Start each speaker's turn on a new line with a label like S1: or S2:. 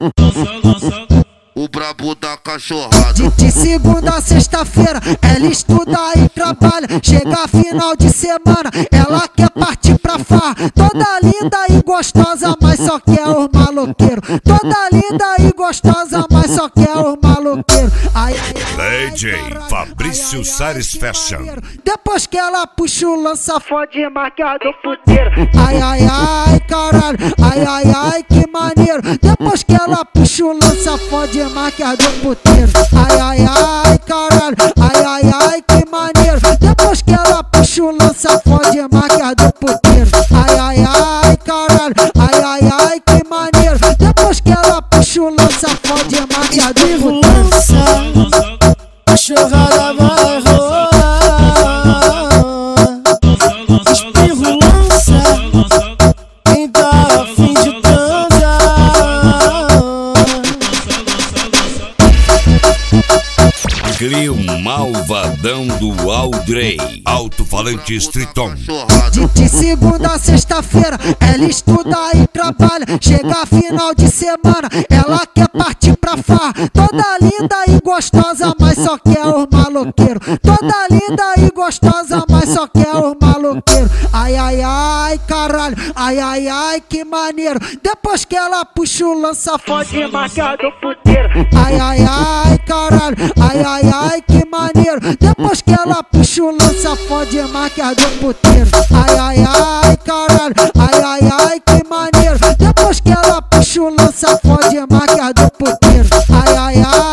S1: O brabo da cachorrada.
S2: De segunda a sexta-feira ela estuda e trabalha. Chega final de semana, ela quer partir pra farra. Toda linda e gostosa, mas só quer os maloqueiros. Toda linda e gostosa, mas só quer os maloqueiros.
S3: DJ Fabrício Sares Fashion.
S2: Depois que ela puxa o lança, fode marca do puteiro. Ai, ai, ai, caralho. Ai, ai, ai, que maneiro. Depois que ela puxa o lança, fode marca do puteiro. Ai, ai, ai, caralho. Ai, ai, ai, que maneiro. Depois que ela puxa o lança, fode marca do puteiro. Ai, ai, ai, caralho. Ai, ai, ai, que maneiro. Depois que ela puxa o lança, fode marca do puteiro.
S4: Cachorrada vai rolar. Espirro lança. Quem tá a fim de transar.
S3: Cria um malvadão do Aldrey. Alto-falante Streeton.
S2: De segunda a sexta-feira ela estuda e trabalha. Chega final de semana, ela quer partir pra farra. Toda linda e gostosa, mas só quer os maloqueiros. Toda linda e gostosa, mas só quer os maloqueiros. Ai, ai, ai, caralho. Ai, ai, ai, que maneiro. Depois que ela puxa o lança, fode marca do puteiro. Ai, ai, ai, caralho. Ai, ai, ai, que maneiro. Depois que ela puxa o lança, fode marca do puteiro. Ai, ai, ai, caralho. Ai, ai, ai, que maneiro. Depois que ela puxa o lança, fode marca do puteiro. Ai, ai, ai.